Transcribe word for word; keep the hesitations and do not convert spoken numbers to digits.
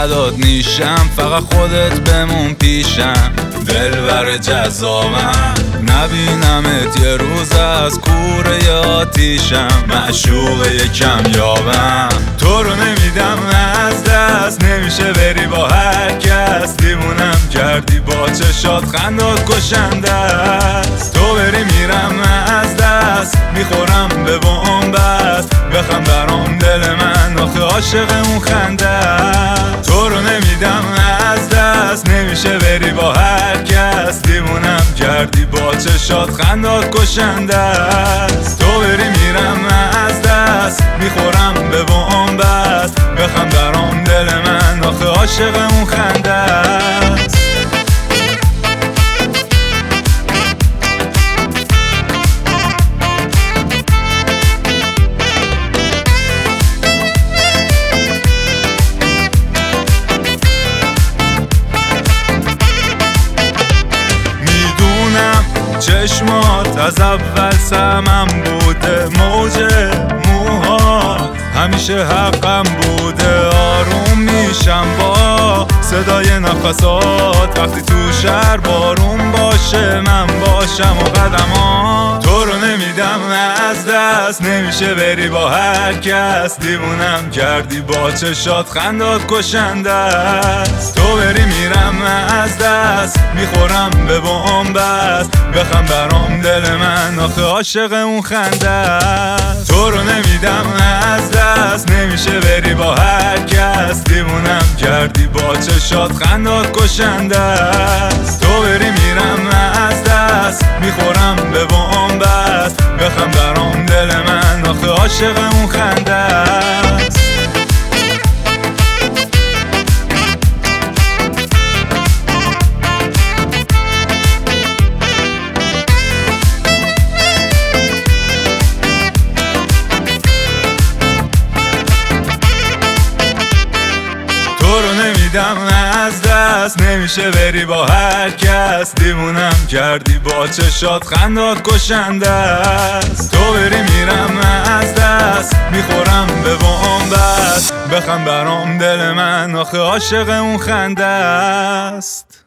فدات نیشم، فقط خودت بمون پیشم. دلبر جذابم نبینمت یه روز از کوره آتیشم. معشوق یکم یابم تو رو نمیدم از دست، نمیشه بری با هر کس. دیوونم کردی با چشات خندات کشنده است. تو بری میرم از دست، میخورم به بنبست. بخم برام دل من آخه عاشق اون خنده است. تو رو نمیدم از دست، نمیشه بری با هر کس. دیوونم کردی با چشات خندات کشنده است. تو بری میرم از دست، میخورم به بنبست. بخم برام دل من آخه عاشق اون خنده است. چشمات از اول سمم بوده، موج موهات همیشه حقم بوده. آروم میشم با صدای نفسات، وقتی تو شهر بارون باشه من باشم و قدمات. تو رو نمیدم از دست، نمیشه بری با هر کس. دیوونم کردی با چشات خندات کشنده است. تو بری میرم از دست، میخورم به بنبست. بخم برام دل من آخه عاشق اون خنده است. تو رو نمیدم از دست، نمیشه بری با هر کس. دیوونم کردی با چشات خندات کشنده است. تو بری میرم از دست، میخورم به بنبست. بخم برام دل من آخه عاشق اون خنده است. نمیدم از دست، نمیشه بری با هر کس. دیوونم کردی با چشات خندات کشنده است. تو بری میرم از دست، میخورم به بنبست. بخم برام دل من آخه عاشق اون خنده است.